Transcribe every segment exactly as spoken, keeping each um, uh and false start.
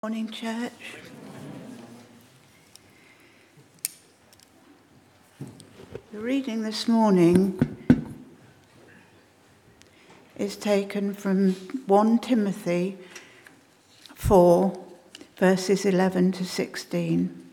Morning, church. The reading this morning is taken from First Timothy four, verses eleven to sixteen.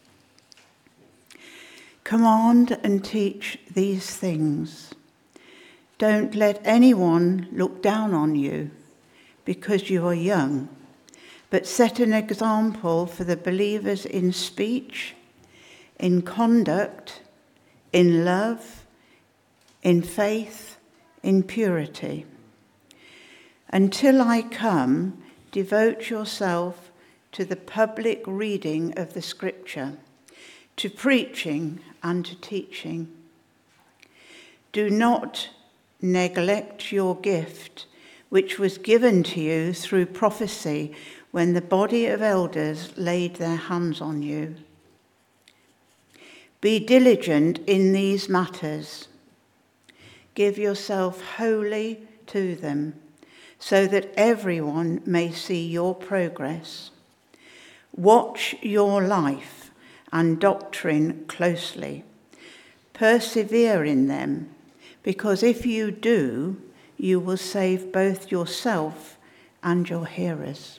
Command and teach these things. Don't let anyone look down on you because you are young, but set an example for the believers in speech, in conduct, in love, in faith, in purity. Until I come, devote yourself to the public reading of the scripture, to preaching and to teaching. Do not neglect your gift, which was given to you through prophecy when the body of elders laid their hands on you. Be diligent in these matters. Give yourself wholly to them, so that everyone may see your progress. Watch your life and doctrine closely. Persevere in them, because if you do, you will save both yourself and your hearers.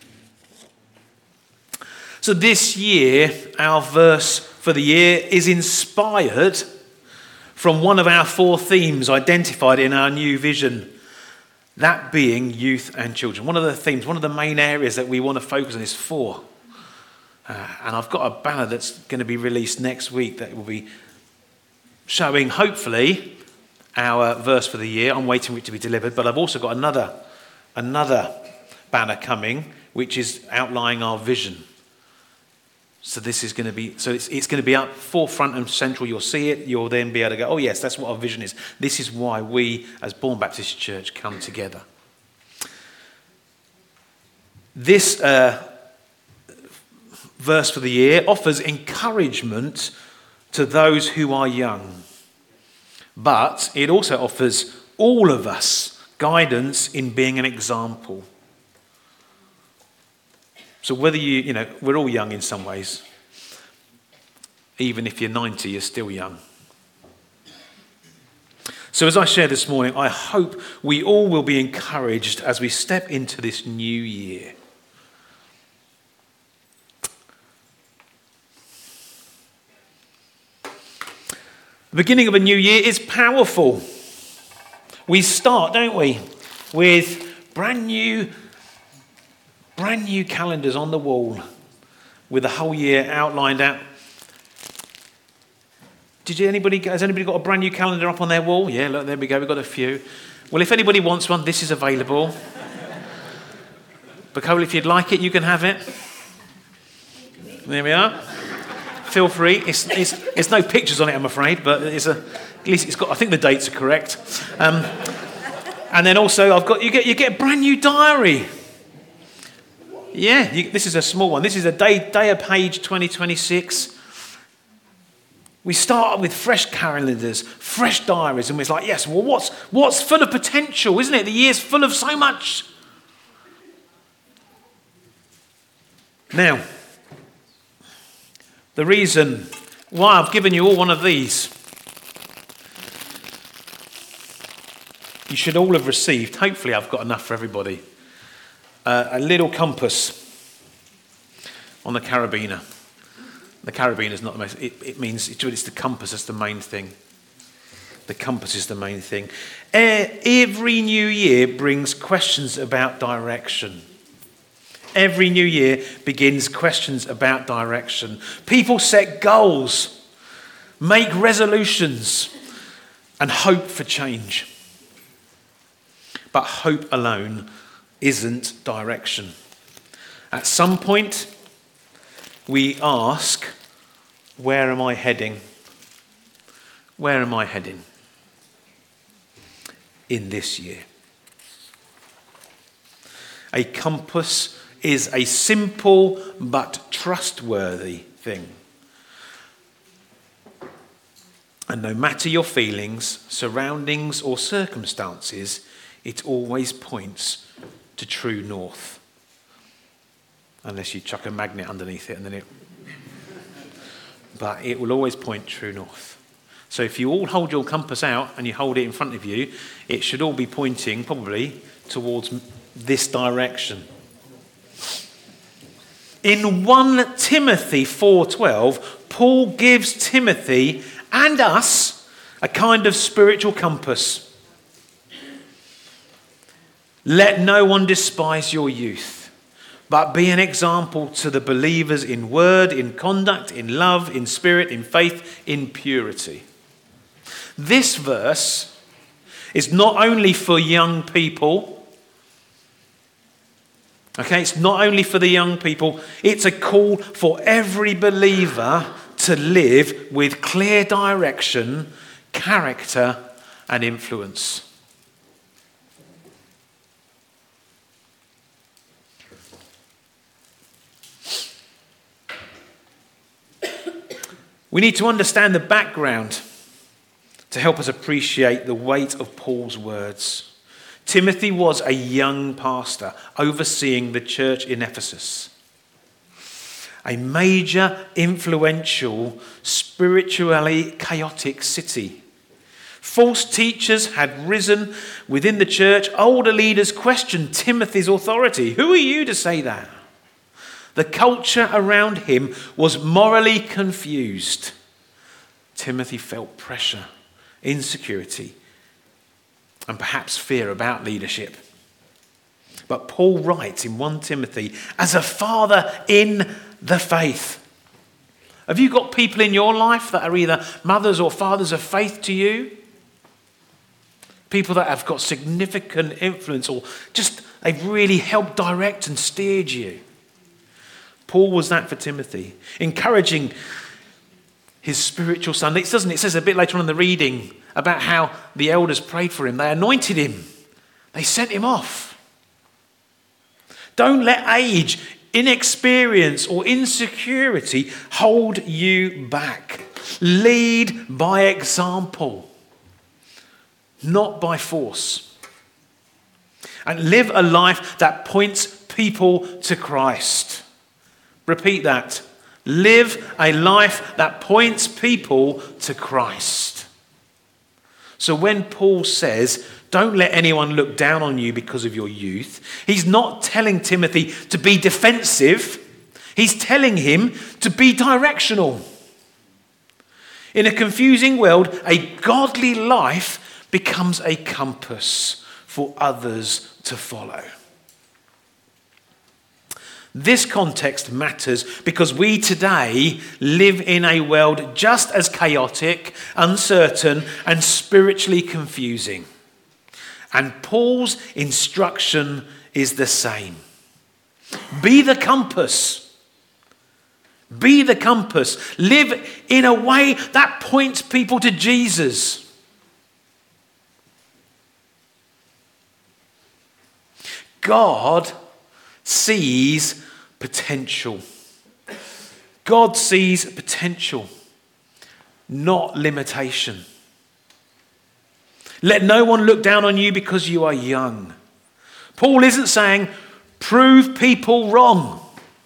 So this year, our verse for the year is inspired from one of our four themes identified in our new vision, that being youth and children. One of the themes, one of the main areas that we want to focus on is four. Uh, and I've got a banner that's going to be released next week that will be showing, hopefully, our verse for the year. I'm waiting for it to be delivered, but I've also got another, another banner coming, which is outlining our vision. So this is going to be, so it's, it's going to be up forefront and central. You'll see it. You'll then be able to go, oh yes, that's what our vision is. This is why we, as Bourne Baptist Church, come together. This uh, verse for the year offers encouragement to those who are young, but it also offers all of us guidance in being an example. So whether you, you know, we're all young in some ways. Even if you're ninety, you're still young. So as I share this morning, I hope we all will be encouraged as we step into this new year. The beginning of a new year is powerful. We start, don't we, with brand new Brand new calendars on the wall with the whole year outlined out. Did you anybody, has anybody got a brand new calendar up on their wall? Yeah, look, there we go. We've got a few. Well, if anybody wants one, this is available. Bacola, if you'd like it, you can have it. There we are. Feel free. It's, it's, it's no pictures on it, I'm afraid, but it's a, at least it's got, I think the dates are correct. Um, and then also, I've got you get you get a brand new diary. Yeah, you, this is a small one. This is a day, day of page twenty twenty-six. We start with fresh calendars, fresh diaries, and we're like, yes, well, what's, what's full of potential, isn't it? The year's full of so much. Now, the reason why I've given you all one of these, you should all have received, hopefully I've got enough for everybody, Uh, a little compass on the carabiner. The carabiner is not the most, it, it means, it's the compass, that's the main thing. The compass is the main thing. Uh, every new year brings questions about direction. Every new year begins questions about direction. People set goals, make resolutions, and hope for change. But hope alone isn't direction. At some point, we ask, where am I heading? Where am I heading in this year? A compass is a simple but trustworthy thing. And no matter your feelings, surroundings, or circumstances, it always points to true north. unless you chuck a magnet underneath it and then it... But it will always point true north. So if you all hold your compass out and you hold it in front of you, it should all be pointing probably towards this direction. In First Timothy four twelve, Paul gives Timothy and us a kind of spiritual compass. Let no one despise your youth, but be an example to the believers in word, in conduct, in love, in spirit, in faith, in purity. This verse is not only for young people. Okay, it's not only for the young people, it's a call for every believer to live with clear direction, character, and influence. We need to understand the background to help us appreciate the weight of Paul's words. Timothy was a young pastor overseeing the church in Ephesus, a major, influential, spiritually chaotic city. False teachers had risen within the church. Older leaders questioned Timothy's authority. Who are you to say that? The culture around him was morally confused. Timothy felt pressure, insecurity, and perhaps fear about leadership. But Paul writes in First Timothy, as a father in the faith. Have you got people in your life that are either mothers or fathers of faith to you? People that have got significant influence, or just they've really helped direct and steered you. Paul was that for Timothy, encouraging his spiritual son. It doesn't. It says a bit later on in the reading about how the elders prayed for him. They anointed him. They sent him off. Don't let age, inexperience, or insecurity hold you back. Lead by example, not by force. And live a life that points people to Christ. Repeat that. Live a life that points people to Christ. So when Paul says, don't let anyone look down on you because of your youth, he's not telling Timothy to be defensive. He's telling him to be directional. In a confusing world, a godly life becomes a compass for others to follow. This context matters because we today live in a world just as chaotic, uncertain, and spiritually confusing. And Paul's instruction is the same. Be the compass. Be the compass. Live in a way that points people to Jesus. God sees potential. God sees potential, not limitation. Let no one look down on you because you are young. Paul isn't saying prove people wrong.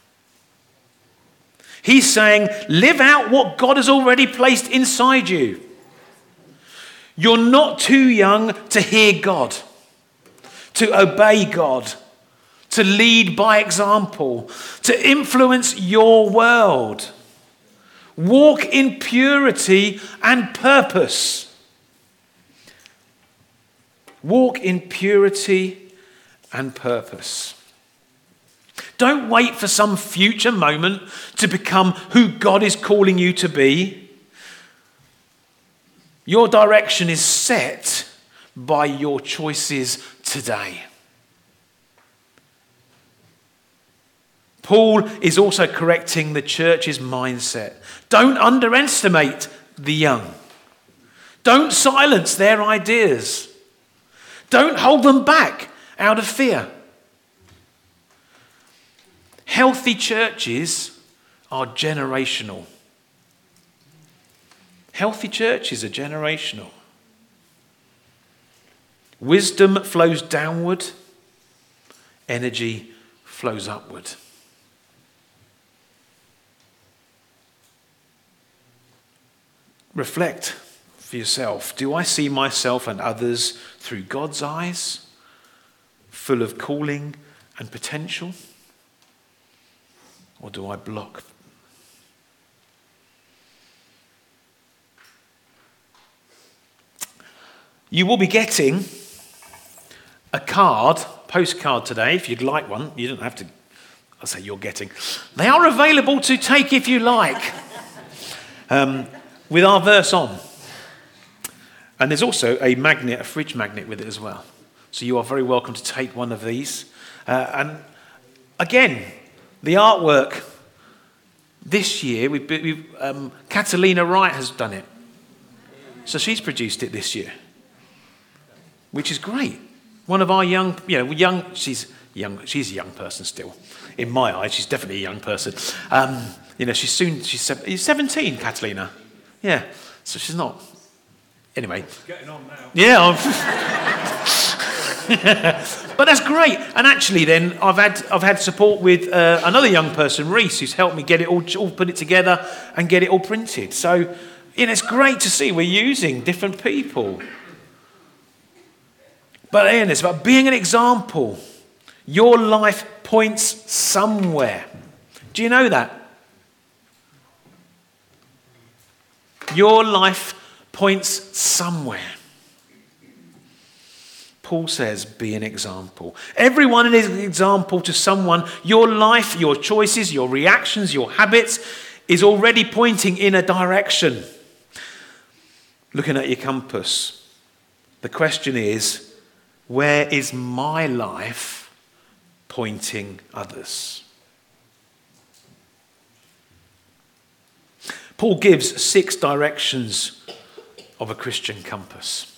He's saying live out what God has already placed inside you. You're not too young to hear God, to obey God, to lead by example, to influence your world. Walk in purity and purpose. Walk in purity and purpose. Don't wait for some future moment to become who God is calling you to be. Your direction is set by your choices today. Paul is also correcting the church's mindset. Don't underestimate the young. Don't silence their ideas. Don't hold them back out of fear. Healthy churches are generational. Healthy churches are generational. Wisdom flows downward. Energy flows upward. reflect for yourself. Do I see myself and others through God's eyes, full of calling and potential? Or do I block? You will be getting a card, postcard today, if you'd like one. You don't have to, I'll say you're getting. They are available to take if you like, um, with our verse on. And there's also a magnet, a fridge magnet with it as well. So you are very welcome to take one of these. Uh, and again, the artwork this year, we've, we've, um, Catalina Wright has done it. So she's produced it this year, which is great. One of our young, you know, young, she's young, she's a young person still. In my eyes, she's definitely a young person. Um, you know, she's soon, she's seventeen, Catalina. Yeah, so she's not, anyway. Getting on now. Yeah, I'm but that's great. And actually then, I've had I've had support with uh, another young person, Reese, who's helped me get it all, all, put it together and get it all printed. So, you know, it's great to see we're using different people. But again, it's about being an example. Your life points somewhere. Do you know that? Your life points somewhere. Paul says, be an example. Everyone is an example to someone. Your life, your choices, your reactions, your habits is already pointing in a direction. Looking at your compass, the question is, where is my life pointing others? Paul gives six directions of a Christian compass.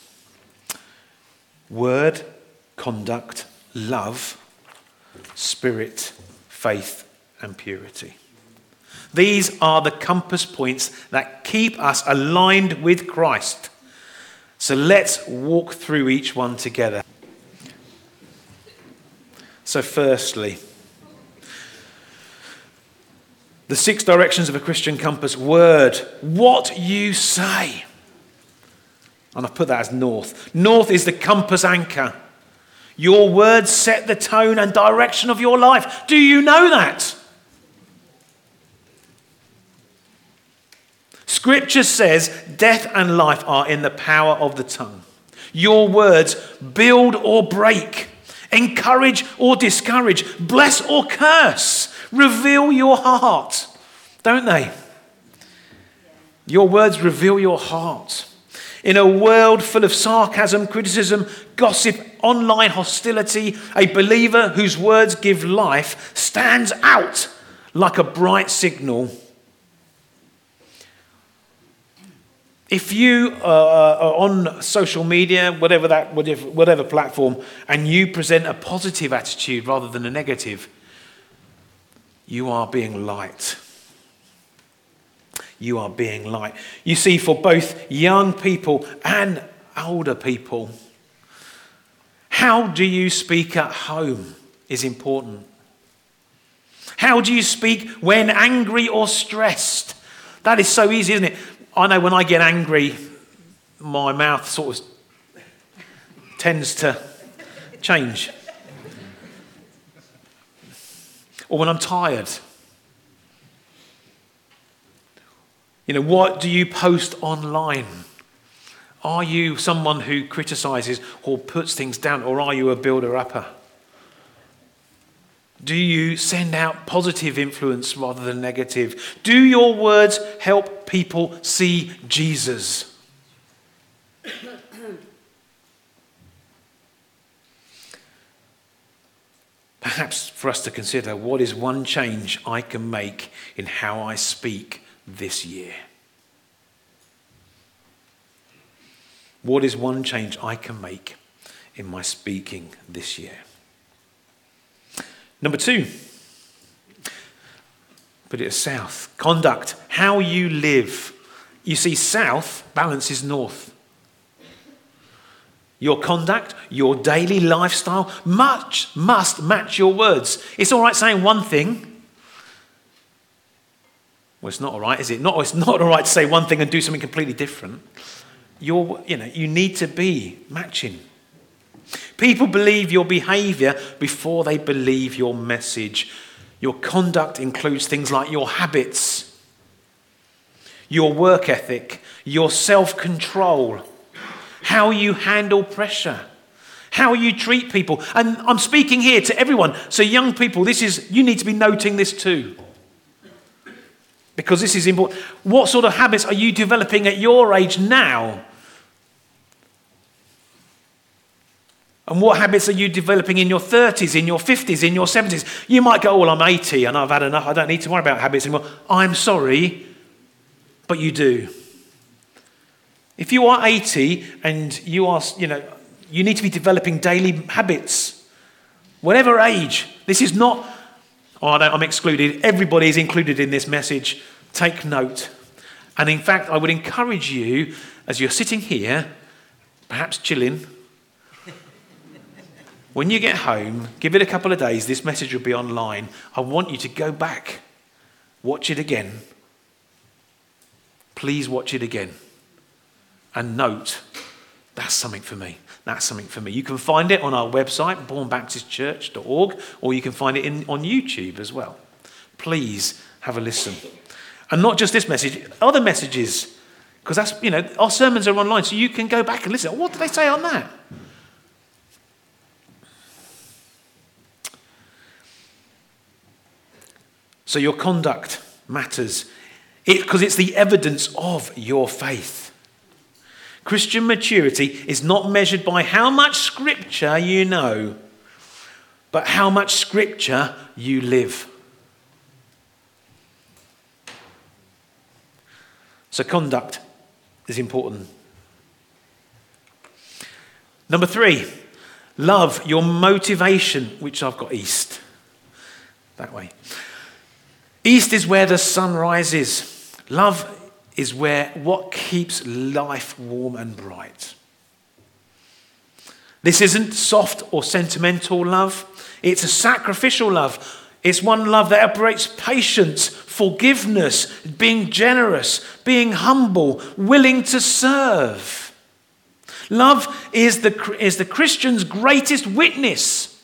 Word, conduct, love, spirit, faith, and purity. These are the compass points that keep us aligned with Christ. So let's walk through each one together. So firstly, the six directions of a Christian compass. Word, what you say. And I've put that as north. North is the compass anchor. Your words set the tone and direction of your life. Do you know that? Scripture says death and life are in the power of the tongue. Your words build or break, encourage or discourage, bless or curse, reveal your heart, don't they? Your words reveal your heart. In a world full of sarcasm, criticism, gossip, online hostility, a believer whose words give life stands out like a bright signal. If you are on social media, whatever that, whatever, whatever platform, and you present a positive attitude rather than a negative, you are being light. You are being light. You see, for both young people and older people, how do you speak at home is important. How do you speak when angry or stressed? That is so easy, isn't it? I know when I get angry, my mouth sort of tends to change. Or when I'm tired. You know, what do you post online? Are you someone who criticizes or puts things down, or are you a builder-upper? Do you send out positive influence rather than negative? Do your words help people see Jesus? Perhaps for us to consider, what is one change I can make in how I speak this year? What is one change I can make in my speaking this year? Number two, put it as south. Conduct, how you live. You see, south balances north. Your conduct, your daily lifestyle much must match your words. It's all right saying one thing, Well, it's not all right, is it? Not, it's not all right to say one thing and do something completely different. You're, you know, you need to be matching. People believe your behaviour before they believe your message. Your conduct includes things like your habits, your work ethic, your self-control, how you handle pressure, how you treat people. And I'm speaking here to everyone. So young people, this is, you need to be noting this too. Because this is important. What sort of habits are you developing at your age now? And what habits are you developing in your thirties, in your fifties, in your seventies? You might go, oh, well, I'm eighty and I've had enough. I don't need to worry about habits anymore. I'm sorry, but you do. If you are eighty and you are, you know, you need to be developing daily habits. Whatever age. This is not, oh, I don't, I'm excluded. Everybody is included in this message. Take note. And in fact, I would encourage you, as you're sitting here, perhaps chilling, when you get home, give it a couple of days, this message will be online. I want you to go back, watch it again. Please watch it again. And note, that's something for me. That's something for me. You can find it on our website, born baptist church dot org, or you can find it in, on YouTube as well. Please have a listen. And not just this message, other messages. Because that's, you know, our sermons are online, so you can go back and listen. What did they say on that? So your conduct matters because it, it's the evidence of your faith. Christian maturity is not measured by how much scripture you know, but how much scripture you live. So conduct is important. Number three, love, your motivation, which I've got east, that way. East is where the sun rises. Love is where what keeps life warm and bright. This isn't soft or sentimental love. It's a sacrificial love. It's one love that operates patience, forgiveness, being generous, being humble, willing to serve. Love is the, is the Christian's greatest witness.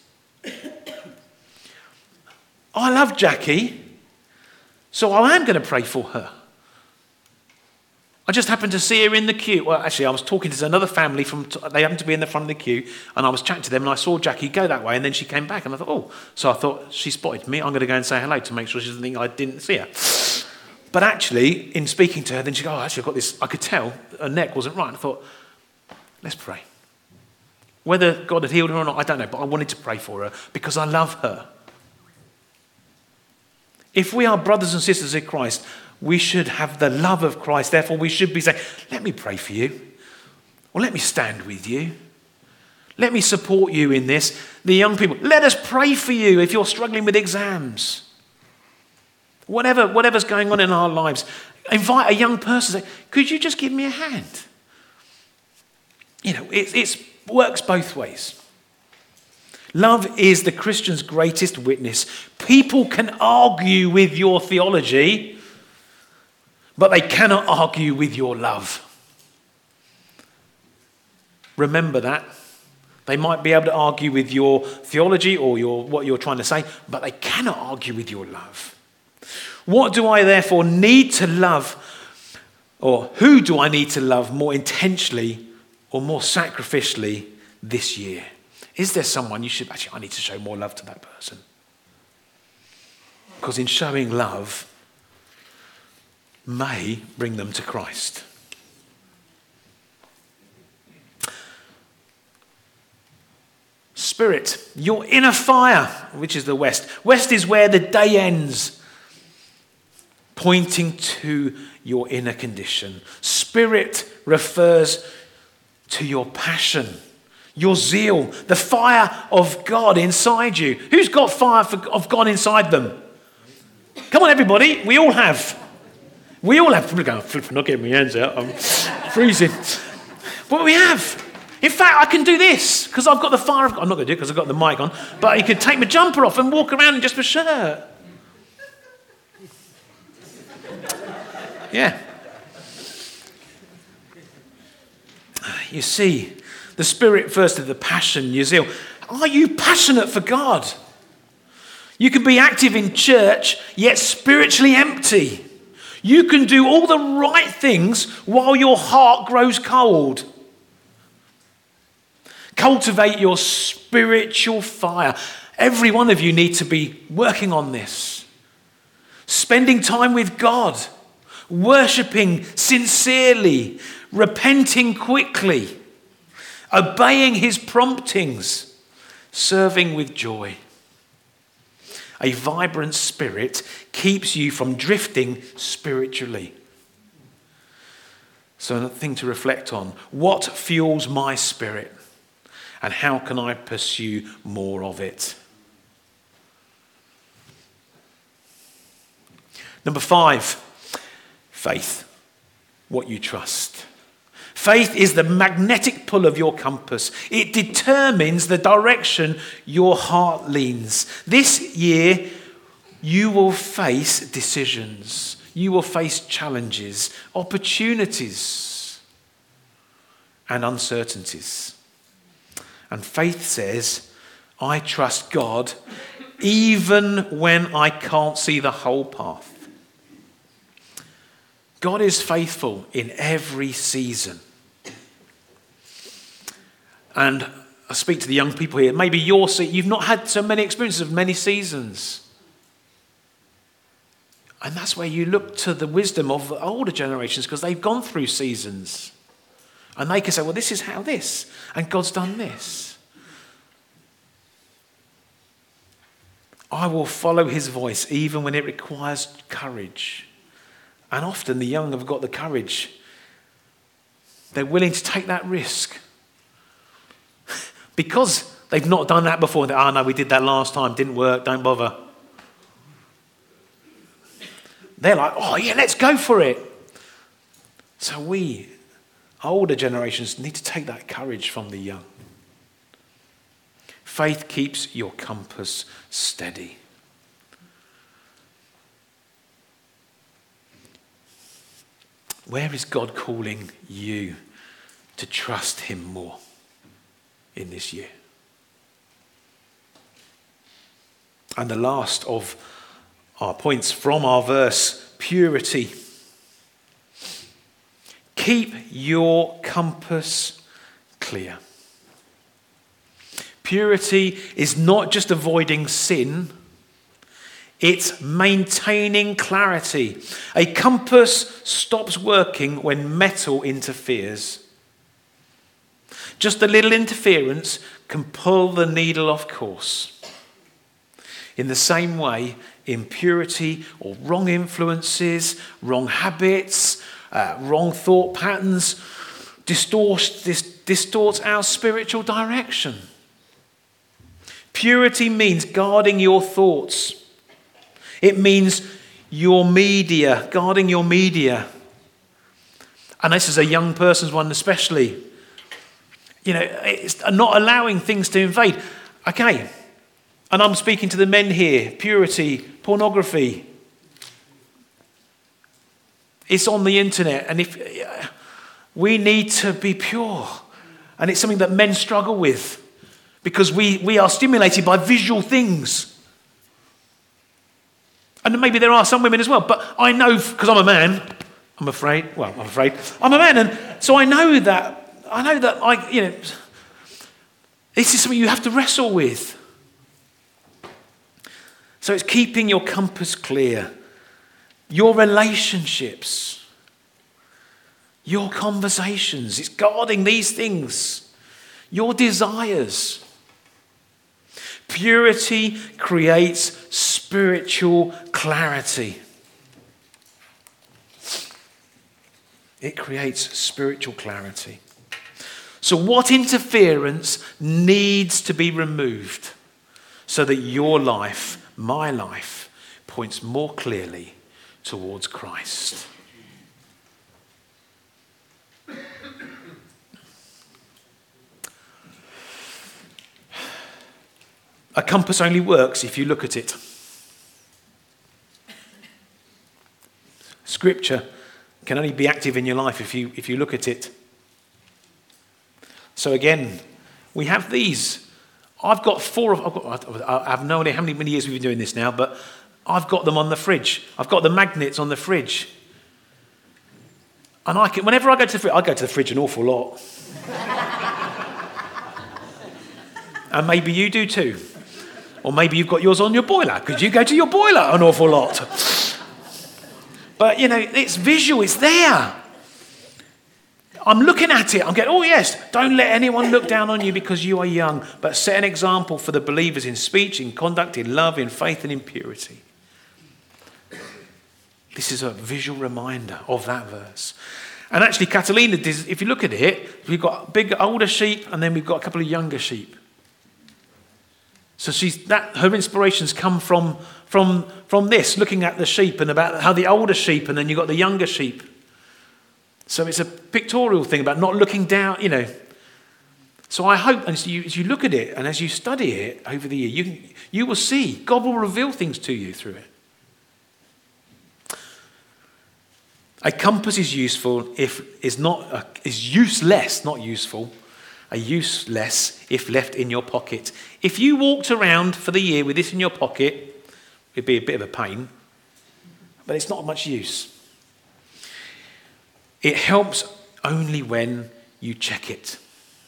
I love Jackie. So I am going to pray for her. I just happened to see her in the queue. Well, actually, I was talking to another family from. They happened to be in the front of the queue, and I was chatting to them, and I saw Jackie go that way, and then she came back, and I thought, oh. So I thought, she spotted me. I'm going to go and say hello to make sure she doesn't think I didn't see her. But actually, in speaking to her, then she goes, oh, actually, I've got this. I could tell her neck wasn't right. And I thought, let's pray. Whether God had healed her or not, I don't know, but I wanted to pray for her because I love her. If we are brothers and sisters in Christ, we should have the love of Christ. Therefore, we should be saying, let me pray for you. Or let me stand with you. Let me support you in this. The young people, let us pray for you if you're struggling with exams. Whatever, whatever's going on in our lives. Invite a young person, say, could you just give me a hand? You know, it it's, works both ways. Love is the Christian's greatest witness. People can argue with your theology, but they cannot argue with your love. Remember that. They might be able to argue with your theology or your what you're trying to say, but they cannot argue with your love. What do I therefore need to love, or who do I need to love more intentionally or more sacrificially this year? Is there someone you should, actually, I need to show more love to that person? Because in showing love may bring them to Christ. Spirit, your inner fire, which is the west. West is where the day ends, pointing to your inner condition. Spirit refers to your passion, your zeal, the fire of God inside you. Who's got fire for, of God inside them? Come on, everybody. We all have. We all have. I'm going, flipping, not getting my hands out. I'm freezing. But we have. In fact, I can do this because I've got the fire of God. I'm not going to do it because I've got the mic on. But you could take my jumper off and walk around in just my shirt. Yeah. You see, the spirit first of the passion, your zeal. Are you passionate for God? You can be active in church, yet spiritually empty. You can do all the right things while your heart grows cold. Cultivate your spiritual fire. Every one of you need to be working on this. Spending time with God, worshipping sincerely, repenting quickly, obeying his promptings, serving with joy. A vibrant spirit keeps you from drifting spiritually. So a thing to reflect on. What fuels my spirit? And how can I pursue more of it? Number five, faith. What you trust. Faith is the magnetic pull of your compass. It determines the direction your heart leans. This year, you will face decisions. You will face challenges, opportunities, and uncertainties. And faith says, I trust God even when I can't see the whole path. God is faithful in every season. And I speak to the young people here. Maybe you're, you've not had so many experiences of many seasons. And that's where you look to the wisdom of the older generations because they've gone through seasons. And they can say, well, this is how this, and God's done this. I will follow his voice even when it requires courage. And often the young have got the courage. They're willing to take that risk. Because they've not done that before. Oh, no, we did that last time. Didn't work. Don't bother. They're like, oh, yeah, let's go for it. So we, older generations, need to take that courage from the young. Faith keeps your compass steady. Where is God calling you to trust him more in this year? And the last of our points from our verse, purity. Keep your compass clear. Purity is not just avoiding sin, it's maintaining clarity. A compass stops working when metal interferes. Just a little interference can pull the needle off course. In the same way, impurity or wrong influences, wrong habits, uh, wrong thought patterns distorts, dis, distorts our spiritual direction. Purity means guarding your thoughts. It means your media, guarding your media. And this is a young person's one especially. You know, it's not allowing things to invade. Okay, and I'm speaking to the men here. Purity, pornography. It's on the internet. And if we need to be pure. And it's something that men struggle with. Because we, we are stimulated by visual things. And maybe there are some women as well. But I know, because I'm a man, I'm afraid, well, I'm afraid, I'm a man. And so I know that, I know that, I, you know, this is something you have to wrestle with. So it's keeping your compass clear. Your relationships. Your conversations. It's guarding these things. Your desires. Purity creates spiritual clarity. It creates spiritual clarity. So what interference needs to be removed so that your life, my life, points more clearly towards Christ? A compass only works if you look at it. Scripture can only be active in your life if you if you look at it. So again, we have these. I've got four of, I've got, I have no idea how many, many years we've been doing this now, but I've got them on the fridge. I've got the magnets on the fridge. And I can, whenever I go to the fridge, I go to the fridge an awful lot. And maybe you do too. Or maybe you've got yours on your boiler, because you go to your boiler an awful lot. But, you know, it's visual, it's there. I'm looking at it, I'm getting, oh yes, don't let anyone look down on you because you are young, but set an example for the believers in speech, in conduct, in love, in faith and in purity. This is a visual reminder of that verse. And actually, Catalina, if you look at it, we've got big older sheep and then we've got a couple of younger sheep. So she's that her inspirations come from, from, from this, looking at the sheep and about how the older sheep and then you've got the younger sheep. So it's a pictorial thing about not looking down, you know. So I hope, as you, as you look at it and as you study it over the year, you, can, you will see God will reveal things to you through it. A compass is useful if is not a, is useless, not useful. A useless if left in your pocket. If you walked around for the year with this in your pocket, it'd be a bit of a pain, but it's not much use. It helps only when you check it.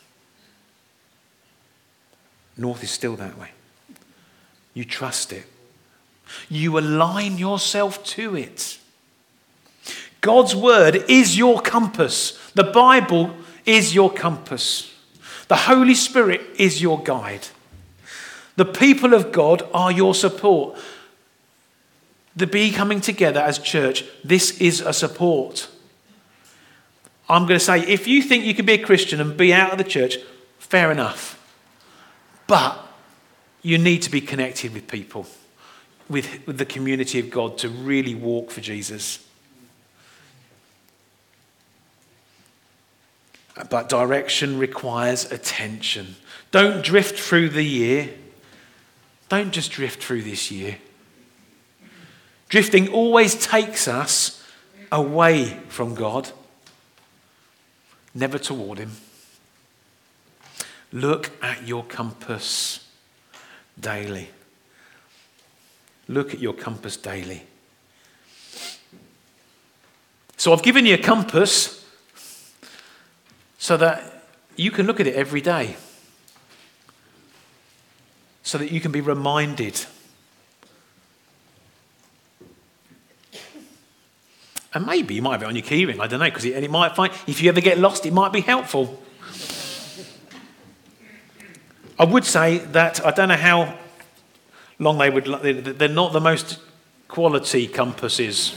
North is still that way. You trust it. You align yourself to it. God's word is your compass. The Bible is your compass. The Holy Spirit is your guide. The people of God are your support. The Be coming together as church, this is a support. I'm going to say, if you think you can be a Christian and be out of the church, fair enough. But you need to be connected with people, with, with the community of God to really walk for Jesus. But direction requires attention. Don't drift through the year. Don't just drift through this year. Drifting always takes us away from God, never toward him. Look at your compass daily. Look at your compass daily. So I've given you a compass so that you can look at it every day. So that you can be reminded. And maybe you might have it on your keyring, I don't know, because it, and it might find, if you ever get lost, it might be helpful. I would say that, I don't know how long they would, they're not the most quality compasses.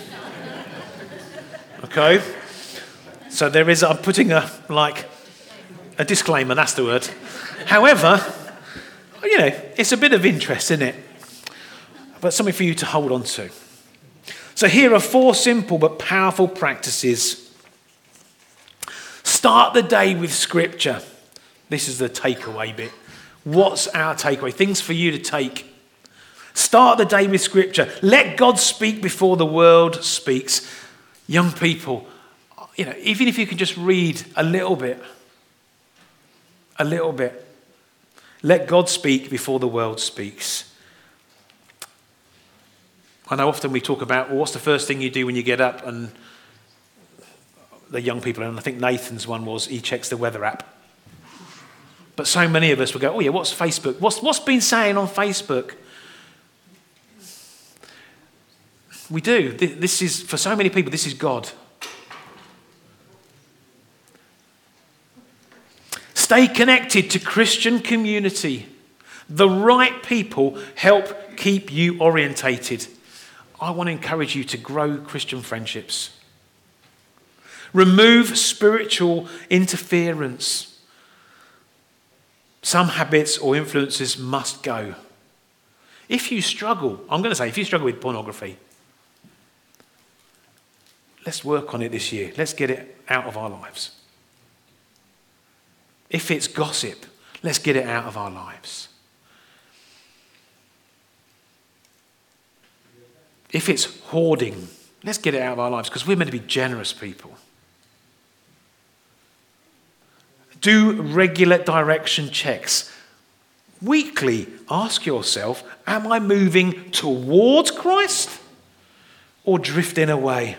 Okay? So there is, I'm putting a, like, a disclaimer, that's the word. However, you know, it's a bit of interest, isn't it? But something for you to hold on to. So here are four simple but powerful practices. Start the day with scripture. This is the takeaway bit. What's our takeaway? Things for you to take. Start the day with scripture. Let God speak before the world speaks. Young people, you know, even if you can just read a little bit, a little bit. Let God speak before the world speaks. I know often we talk about, well, what's the first thing you do when you get up? And the young people, and I think Nathan's one was, he checks the weather app. But so many of us will go, oh yeah, what's Facebook? What's, what's been saying on Facebook? We do. This is, for so many people, this is God. Stay connected to Christian community. The right people help keep you orientated. I want to encourage you to grow Christian friendships. Remove spiritual interference. Some habits or influences must go. If you struggle, I'm going to say, if you struggle with pornography, let's work on it this year. Let's get it out of our lives. If it's gossip, let's get it out of our lives. If it's hoarding, Let's get it out of our lives because we're meant to be generous people. Do regular direction checks. Weekly, ask yourself, am I moving towards Christ or drifting away?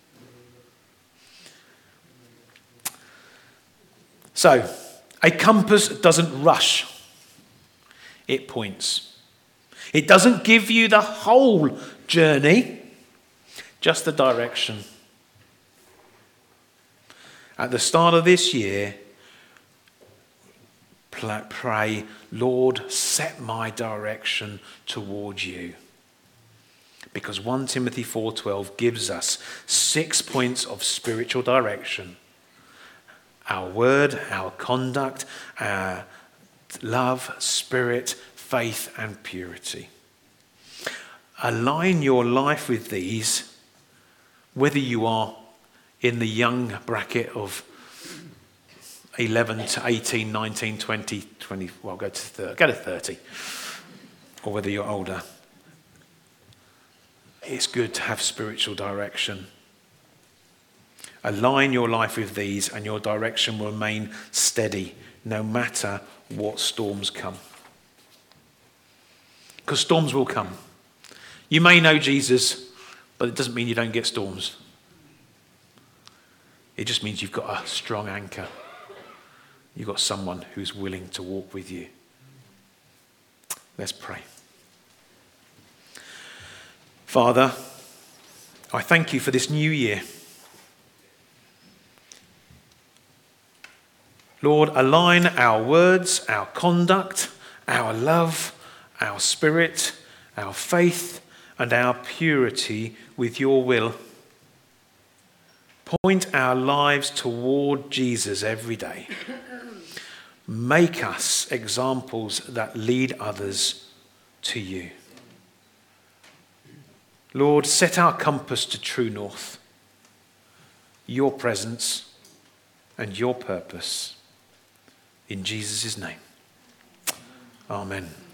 So, a compass doesn't rush. It points. It doesn't give you the whole journey, just the direction. At the start of this year, pray, Lord, set my direction towards you. Because First Timothy four twelve gives us six points of spiritual direction. Our word, our conduct, our love, spirit, faith, and purity. Align your life with these, whether you are in the young bracket of eleven to eighteen, nineteen, twenty, twenty, well, go to thirty, go to thirty, or whether you're older. It's good to have spiritual direction. Align your life with these and your direction will remain steady no matter what storms come. Because storms will come. You may know Jesus, but it doesn't mean you don't get storms. It just means you've got a strong anchor. You've got someone who's willing to walk with you. Let's pray. Father, I thank you for this new year. Lord, align our words, our conduct, our love, our spirit, our faith, and our purity with your will. Point our lives toward Jesus every day. Make us examples that lead others to you. Lord, set our compass to true north, your presence and your purpose. In Jesus' name, amen.